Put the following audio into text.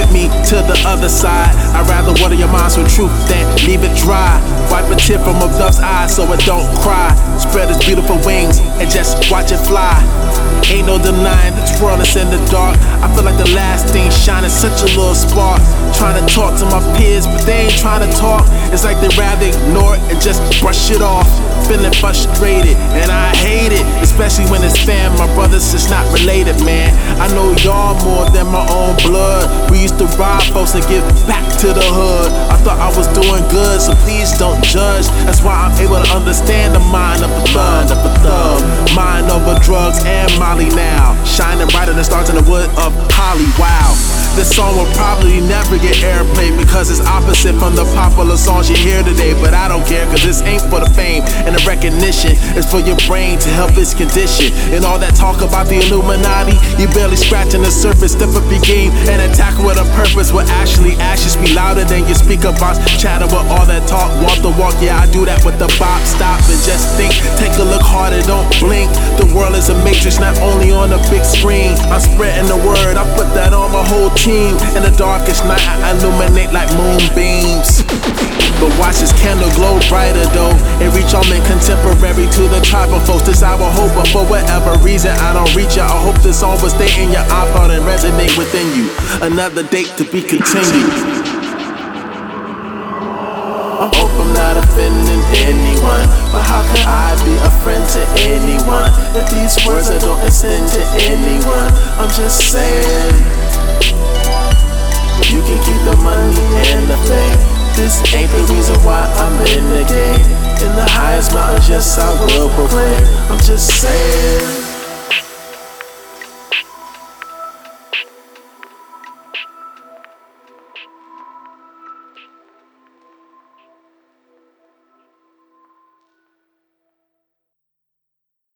me to the other side. I'd rather water your minds with truth than leave it dry. Wipe a tear from a dove's eye so it don't cry. Spread its beautiful wings and just watch it fly. Ain't no denying this world is in the dark. I feel like the last thing shining, such a little spark. Trying to talk to my peers, but they ain't trying to talk. It's like they'd rather ignore it and just brush it off. Feeling frustrated, and I hate it, especially when it's fam. My brothers is not related, man. I know y'all more than my own blood. We used to rob folks and give back to the hood. I thought I was doing good, so please don't judge. That's why I'm able to understand the mind of a thug. Mind over drugs and Molly now, shining brighter than stars in the wood of holly. Wow. This song will probably never get airplay because it's opposite from the popular songs you hear today. But I don't care, cause this ain't for the fame and the recognition. It's for your brain to help its condition. And all that talk about the Illuminati, you barely scratching the surface. Step up your game and attack with a purpose. Will actually actions speak louder than your speaker box. Chatter with all that talk, walk the walk. Yeah, I do that with the bop. Stop and just think. Take a look harder, don't blink. The world is a matrix, not only on the big screen. I'm spreading the word, I put that on my whole team. In the darkest night, I illuminate like moonbeams. But watch this candle glow brighter though, and reach all men contemporary to the tribal folks. This I will hope, but for whatever reason I don't reach it. I hope this song will stay in your iPod and resonate within you. Another date to be continued. I hope I'm not offending anyone, but how can I be a friend to anyone if these words I don't extend to anyone? I'm just saying, you can keep the money and the fame. This ain't the reason why I'm in the game. In the highest mountains, yes I will proclaim. I'm just saying.